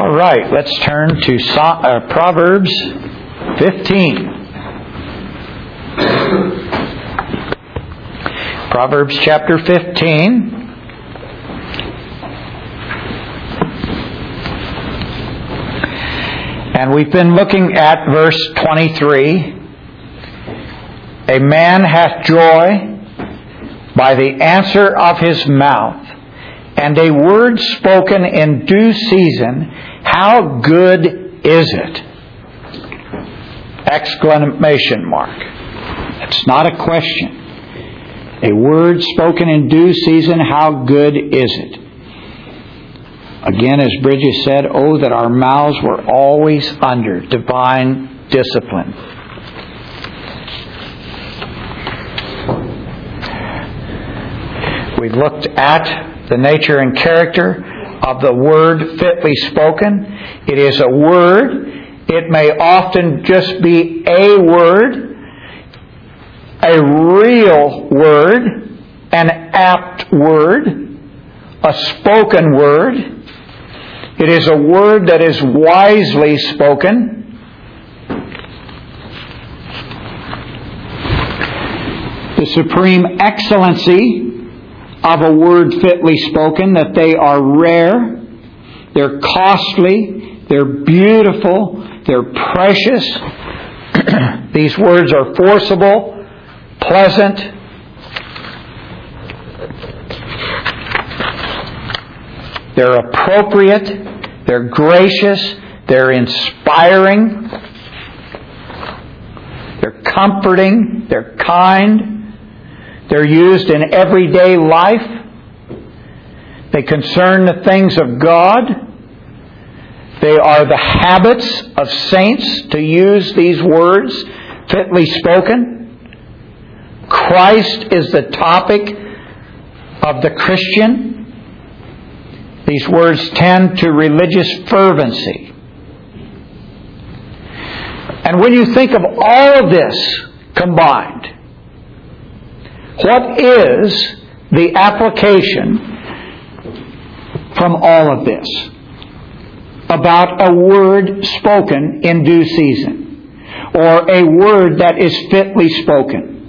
All right, let's turn to Proverbs 15. Proverbs chapter 15. And we've been looking at verse 23. A man hath joy by the answer of his mouth, and a word spoken in due season. How good is it? Exclamation mark. It's not a question. A word spoken in due season. How good is it? Again, as Bridges said, oh, that our mouths were always under divine discipline. We've looked at the nature and character of the word fitly spoken. It is a word. It may often just be a word, a real word, an apt word, a spoken word. It is a word that is wisely spoken. The supreme excellency of a word fitly spoken, that they are rare, they're costly, they're beautiful, they're precious. These words are forcible, pleasant, they're appropriate, they're gracious, they're inspiring, they're comforting, they're kind. They're used in everyday life. They concern the things of God. They are the habits of saints to use these words fitly spoken. Christ is the topic of the Christian. These words tend to religious fervency. And when you think of all of this combined, what is the application from all of this about a word spoken in due season, or a word that is fitly spoken?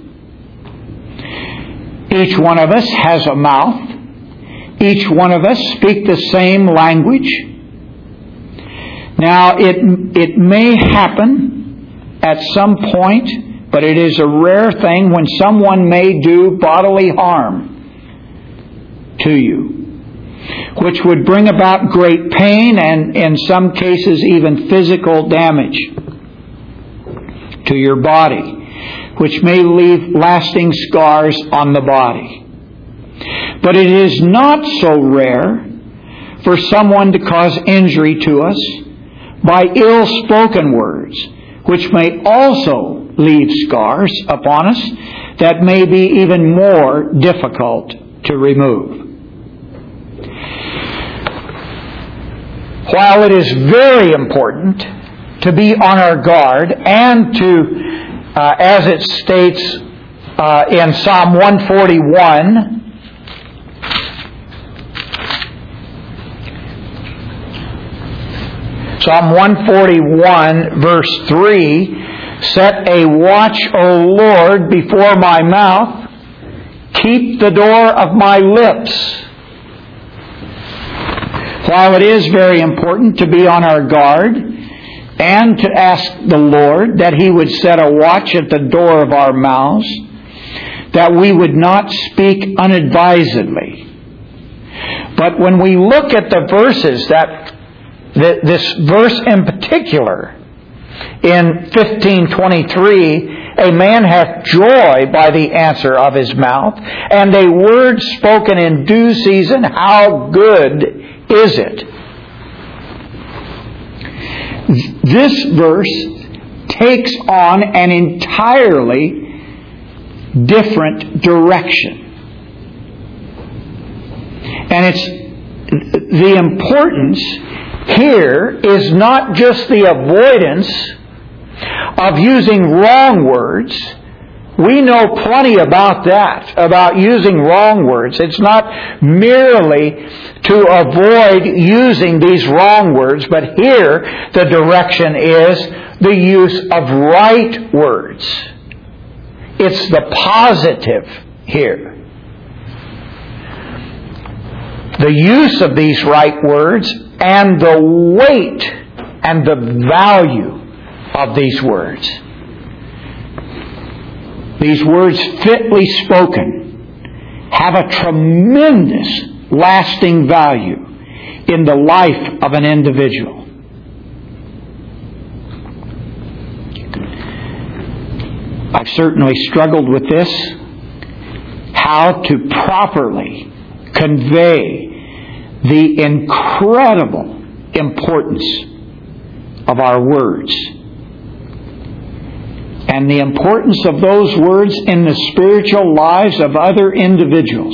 Each one of us has a mouth. Each one of us speak the same language. Now, it may happen at some point, but it is a rare thing when someone may do bodily harm to you, which would bring about great pain and in some cases even physical damage to your body, which may leave lasting scars on the body. But it is not so rare for someone to cause injury to us by ill-spoken words, which may also leave scars upon us that may be even more difficult to remove. While it is very important to be on our guard and to, as it states in Psalm 141, Psalm 141, verse 3, set a watch, O Lord, before my mouth. Keep the door of my lips. While it is very important to be on our guard and to ask the Lord that He would set a watch at the door of our mouths, that we would not speak unadvisedly. But when we look at the verses this verse in particular, in 15:23, a man hath joy by the answer of his mouth, and a word spoken in due season. How good is it? This verse takes on an entirely different direction. And it's the importance here is not just the avoidance of using wrong words, We know plenty about that, about using wrong words. It's not merely to avoid using these wrong words, but here the direction is the use of right words. It's the positive here. The use of these right words and the weight and the value of these words. These words fitly spoken have a tremendous lasting value in the life of an individual. I've certainly struggled with this, how to properly convey the incredible importance of our words and the importance of those words in the spiritual lives of other individuals.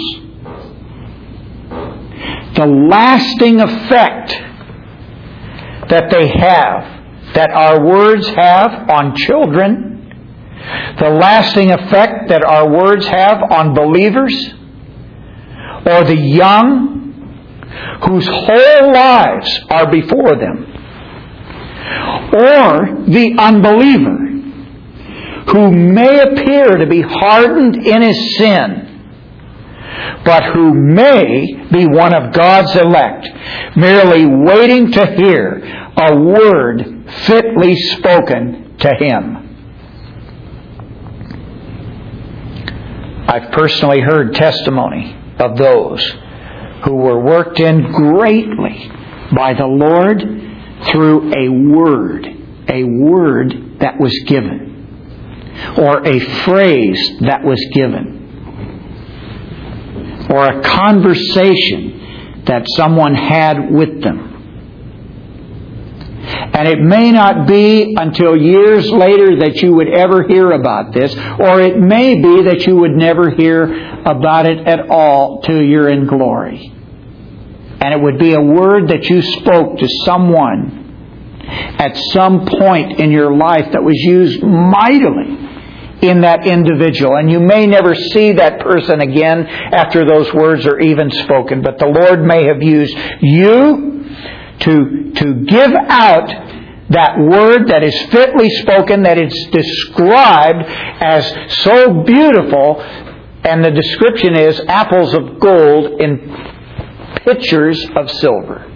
The lasting effect that they have, that our words have on children, the lasting effect that our words have on believers, or the young whose whole lives are before them, or the unbeliever who may appear to be hardened in his sin, but who may be one of God's elect, merely waiting to hear a word fitly spoken to him. I've personally heard testimony of those who were worked in greatly by the Lord through a word that was given, or a phrase that was given, or a conversation that someone had with them. And it may not be until years later that you would ever hear about this, or it may be that you would never hear about it at all till you're in glory. And it would be a word that you spoke to someone at some point in your life that was used mightily in that individual. And you may never see that person again after those words are even spoken. But the Lord may have used you to give out that word that is fitly spoken, that is described as so beautiful, and the description is apples of gold in pitchers of silver.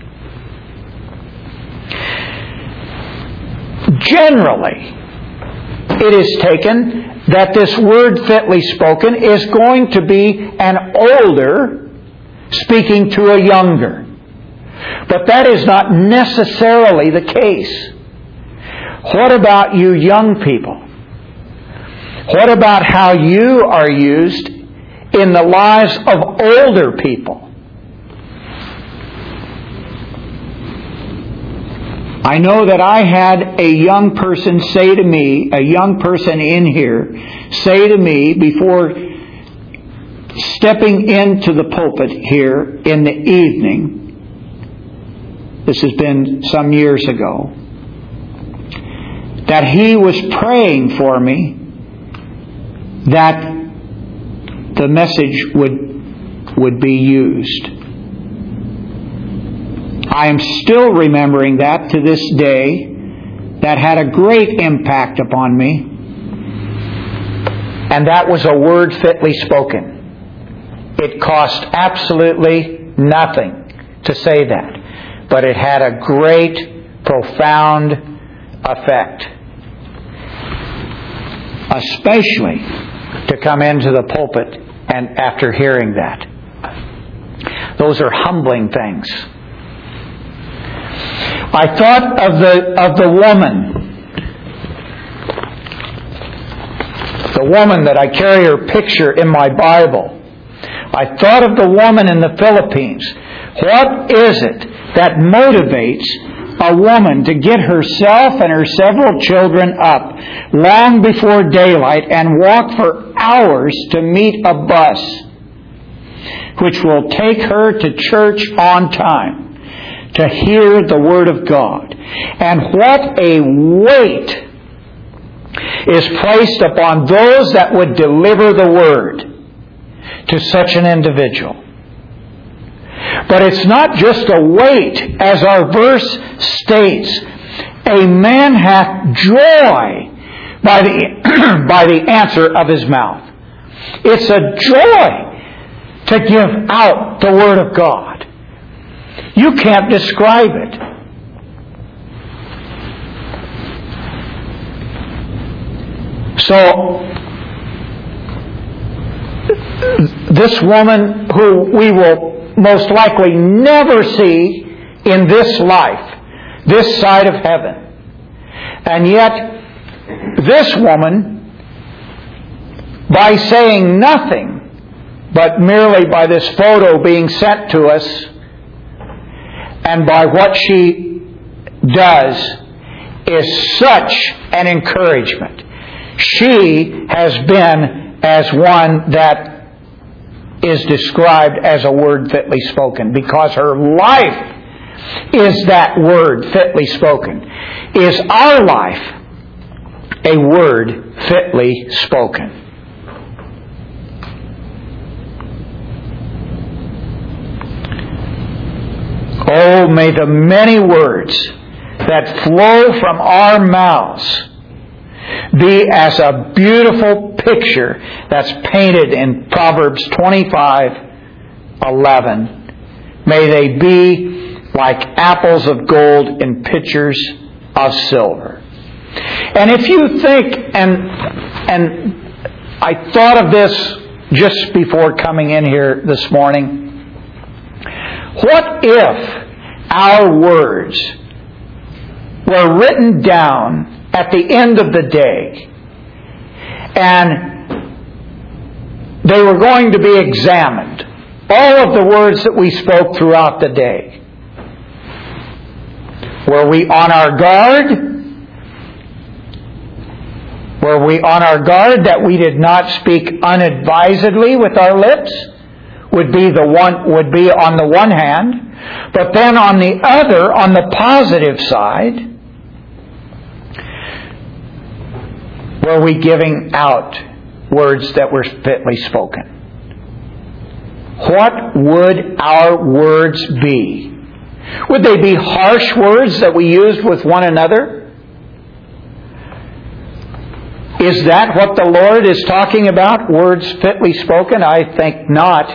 Generally, it is taken that this word fitly spoken is going to be an older speaking to a younger. But that is not necessarily the case. What about you young people? What about how you are used in the lives of older people? I know that I had a young person say to me, a young person in here, say to me before stepping into the pulpit here in the evening, this has been some years ago, that he was praying for me that the message would be used. I am still remembering that to this day. That had a great impact upon me. And that was a word fitly spoken. It cost absolutely nothing to say that. But it had a great, profound effect. Especially to come into the pulpit and after hearing that. Those are humbling things. I thought of the woman that I carry her picture in my Bible. I thought of the woman in the Philippines. What is it that motivates a woman to get herself and her several children up long before daylight and walk for hours to meet a bus which will take her to church on time to hear the Word of God? And what a weight is placed upon those that would deliver the Word to such an individual. But it's not just a weight, as our verse states. A man hath joy by the answer of his mouth. It's a joy to give out the Word of God. You can't describe it. So, this woman who we will most likely never see in this life, this side of heaven. And yet, this woman, by saying nothing, but merely by this photo being sent to us, and by what she does, is such an encouragement. She has been as one that is described as a word fitly spoken, because her life is that word fitly spoken. Is our life a word fitly spoken? Oh, may the many words that flow from our mouths be as a beautiful picture that's painted in Proverbs 25:11. May they be like apples of gold in pitchers of silver. And if you think, and I thought of this just before coming in here this morning, what if our words were written down at the end of the day, and they were going to be examined, all of the words that we spoke throughout the day? Were we on our guard? Were we on our guard that we did not speak unadvisedly with our lips? Would be on the one hand, but then on the other, on the positive side, were we giving out words that were fitly spoken? What would our words be? Would they be harsh words that we used with one another? Is that what the Lord is talking about? Words fitly spoken? I think not.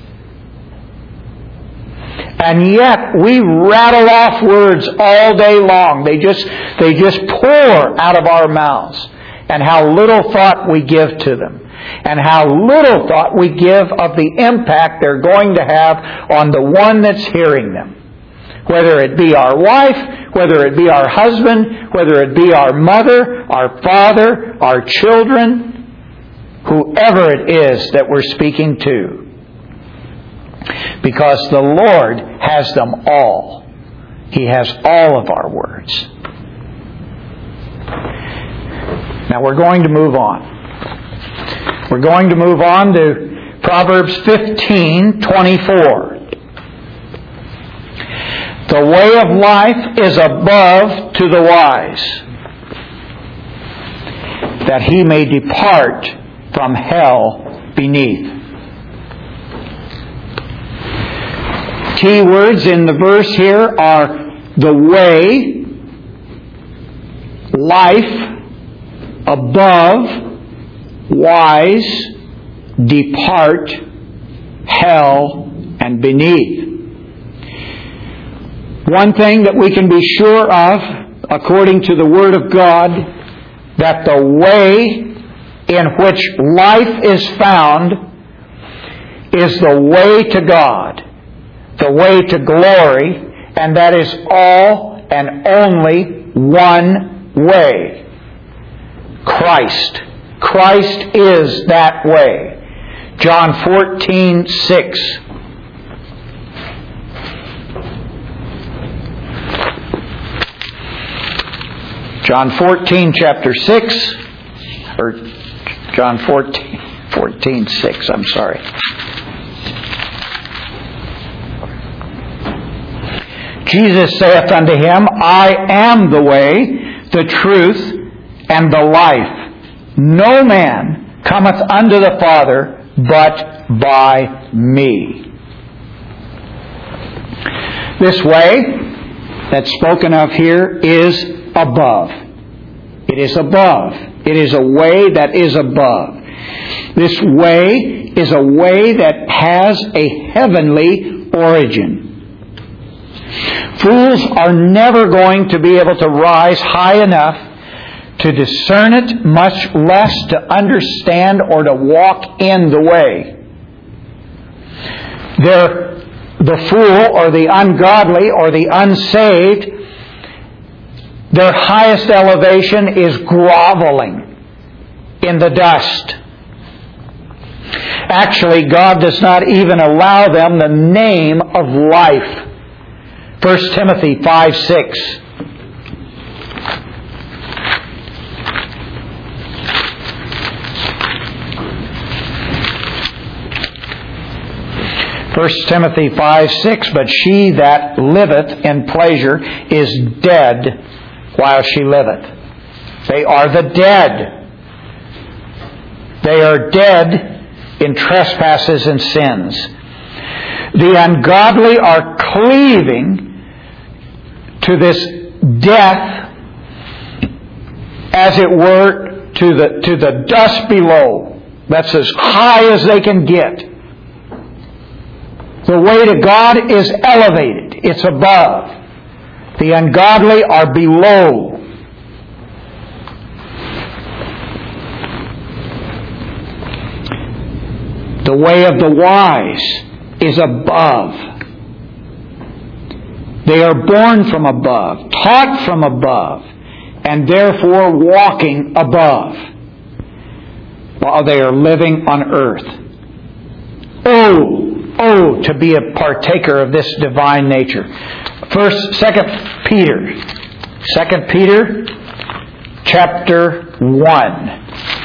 And yet we rattle off words all day long. They just pour out of our mouths. And how little thought we give to them. And how little thought we give of the impact they're going to have on the one that's hearing them. Whether it be our wife, whether it be our husband, whether it be our mother, our father, our children, whoever it is that we're speaking to. Because the Lord has them all. He has all of our words. Now we're going to move on. We're going to move on to Proverbs 15:24. The way of life is above to the wise, that he may depart from hell beneath. Key words in the verse here are the way, life, above, wise, depart, hell, and beneath. One thing that we can be sure of, according to the Word of God, that the way in which life is found is the way to God, the way to glory, and that is all and only one way. Christ. Christ is that way. John 14:6. John 14, chapter 6, or John 14:6, I'm sorry. Jesus saith unto him, I am the way, the truth, and the life. No man cometh unto the Father but by me. This way that's spoken of here is above. It is above. It is a way that is above. This way is a way that has a heavenly origin. Fools are never going to be able to rise high enough to discern it, much less to understand or to walk in the way. The fool or the ungodly or the unsaved, their highest elevation is groveling in the dust. Actually, God does not even allow them the name of life. 1 Timothy 5:6. First Timothy 5:6, but she that liveth in pleasure is dead while she liveth. They are the dead. They are dead in trespasses and sins. The ungodly are cleaving to this death, as it were, to the dust below. That's as high as they can get. The way to God is elevated. It's above. The ungodly are below. The way of the wise is above. They are born from above, taught from above, and therefore walking above while they are living on earth. Oh, to be a partaker of this divine nature. Second Peter chapter 1.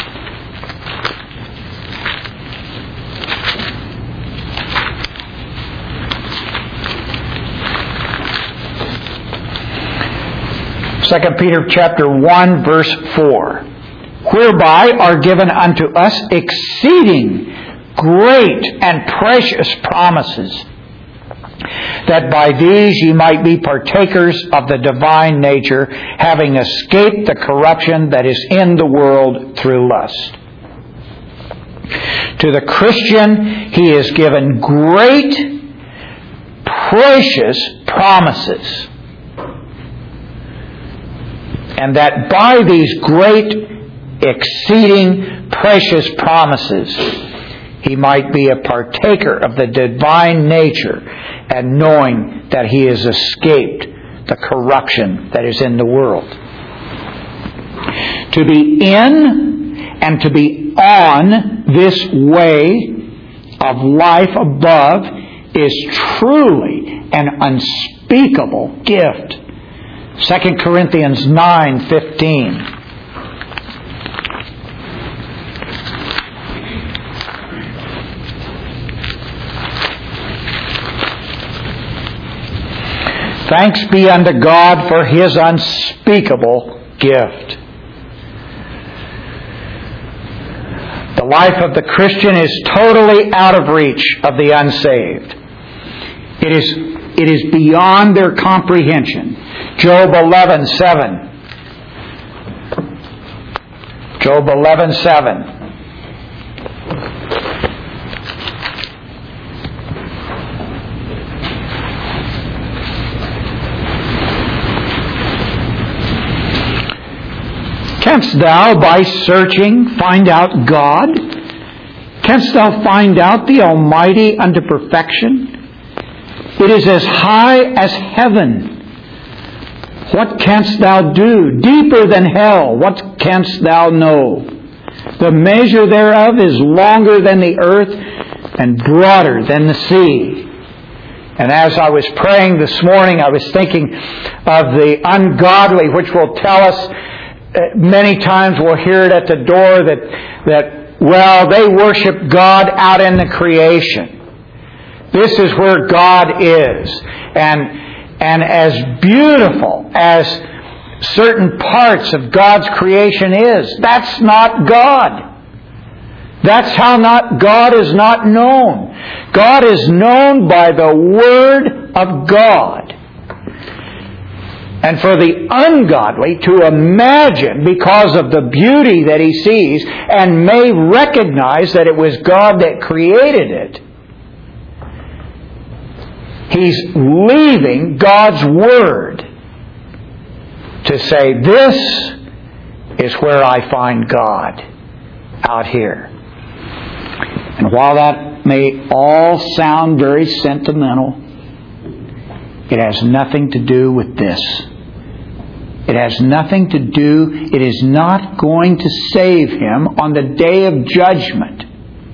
Second Peter chapter 1 verse 4. Whereby are given unto us exceeding great and precious promises, that by these ye might be partakers of the divine nature, having escaped the corruption that is in the world through lust. To the Christian, he is given great, precious promises. And that by these great, exceeding, precious promises, he might be a partaker of the divine nature, and knowing that he has escaped the corruption that is in the world. To be in and to be on this way of life above is truly an unspeakable gift. 2 Corinthians 9:15. Thanks be unto God for His unspeakable gift. The life of the Christian is totally out of reach of the unsaved. It is beyond their comprehension. Job 11:7. Job 11:7. Canst thou by searching find out God? Canst thou find out the Almighty unto perfection? It is as high as heaven. What canst thou do? Deeper than hell. What canst thou know? The measure thereof is longer than the earth and broader than the sea. And as I was praying this morning, I was thinking of the ungodly, which will tell us, many times we'll hear it at the door that they worship God out in the creation. This is where God is. And as beautiful as certain parts of God's creation is. That's not God. That's how God is not known. God is known by the Word of God. And for the ungodly to imagine, because of the beauty that he sees, and may recognize that it was God that created it, he's leaving God's Word to say, this is where I find God, out here. And while that may all sound very sentimental, it has nothing to do with this. It has nothing to do, it is not going to save him on the day of judgment.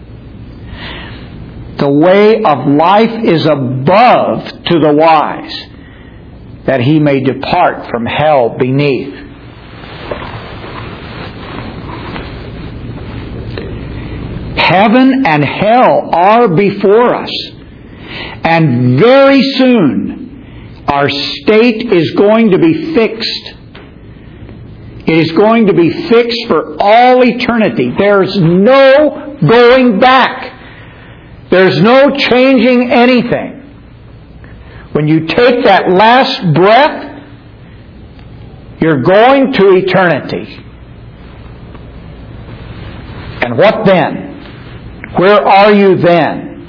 The way of life is above to the wise, that he may depart from hell beneath. Heaven and hell are before us. And very soon, our state is going to be fixed. It is going to be fixed for all eternity. There's no going back. There's no changing anything. When you take that last breath, you're going to eternity. And what then? Where are you then?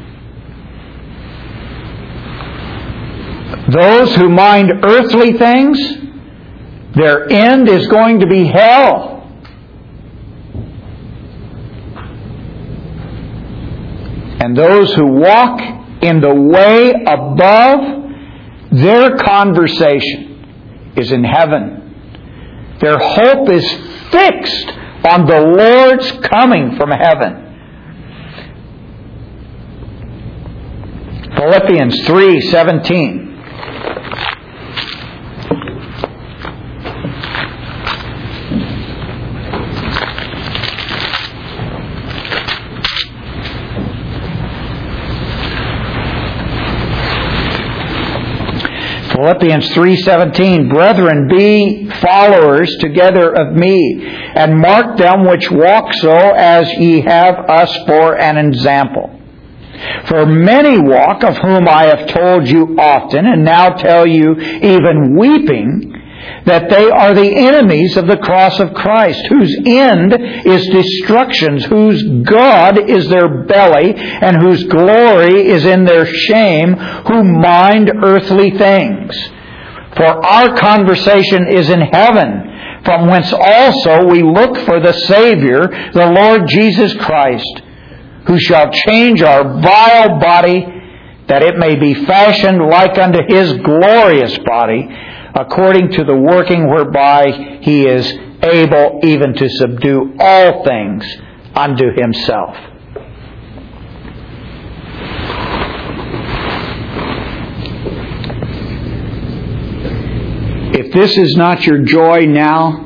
Those who mind earthly things, their end is going to be hell. And those who walk in the way above, their conversation is in heaven. Their hope is fixed on the Lord's coming from heaven. Philippians 3:17. Philippians 3:17, Brethren, be followers together of me, and mark them which walk so as ye have us for an example. For many walk, of whom I have told you often, and now tell you even weeping, that they are the enemies of the cross of Christ, whose end is destruction, whose God is their belly, and whose glory is in their shame, who mind earthly things. For our conversation is in heaven, from whence also we look for the Savior, the Lord Jesus Christ, who shall change our vile body, that it may be fashioned like unto His glorious body, according to the working whereby He is able even to subdue all things unto Himself. If this is not your joy now,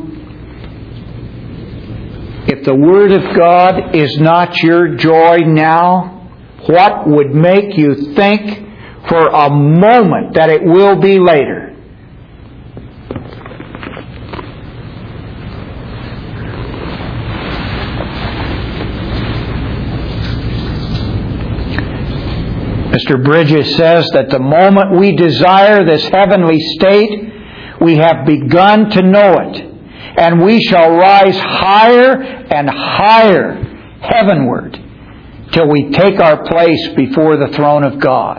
if the Word of God is not your joy now, what would make you think for a moment that it will be later? Mr. Bridges says that the moment we desire this heavenly state, we have begun to know it. And we shall rise higher and higher heavenward till we take our place before the throne of God.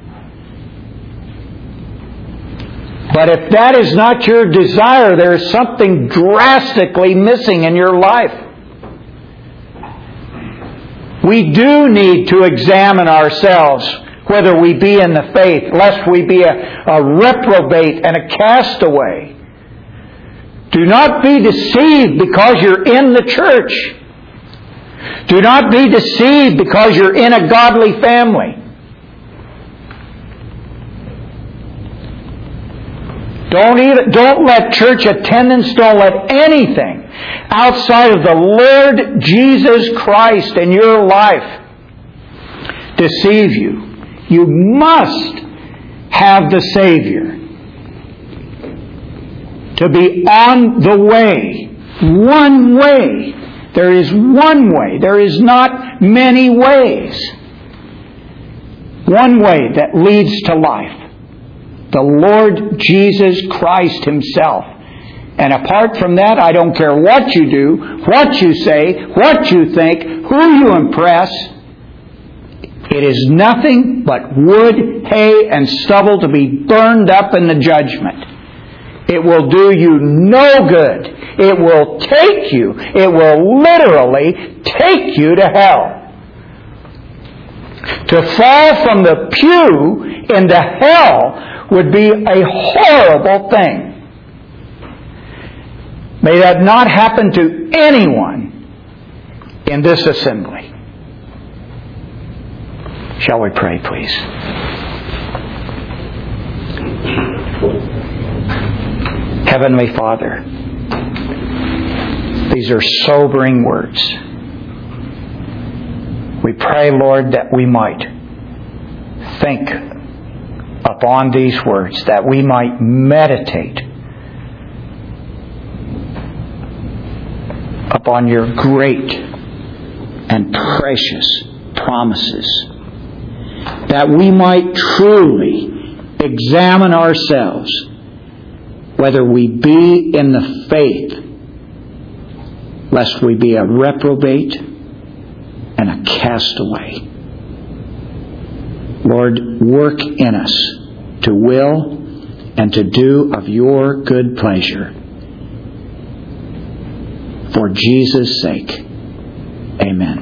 But if that is not your desire, there is something drastically missing in your life. We do need to examine ourselves, whether we be in the faith, lest we be a reprobate and a castaway. Do not be deceived because you're in the church. Do not be deceived because you're in a godly family. Don't let church attendance, don't let anything outside of the Lord Jesus Christ in your life deceive you. You must have the Savior. to be on the way. One way. There is one way. There is not many ways. One way that leads to life. The Lord Jesus Christ Himself. And apart from that, I don't care what you do, what you say, what you think, who you impress. It is nothing but wood, hay, and stubble to be burned up in the judgment. It will do you no good. It will take you. It will literally take you to hell. To fall from the pew into hell would be a horrible thing. May that not happen to anyone in this assembly. Shall we pray, please? Heavenly Father, these are sobering words. We pray, Lord, that we might think upon these words, that we might meditate upon your great and precious promises, that we might truly examine ourselves whether we be in the faith, lest we be a reprobate and a castaway. Lord, work in us to will and to do of your good pleasure. For Jesus' sake, amen.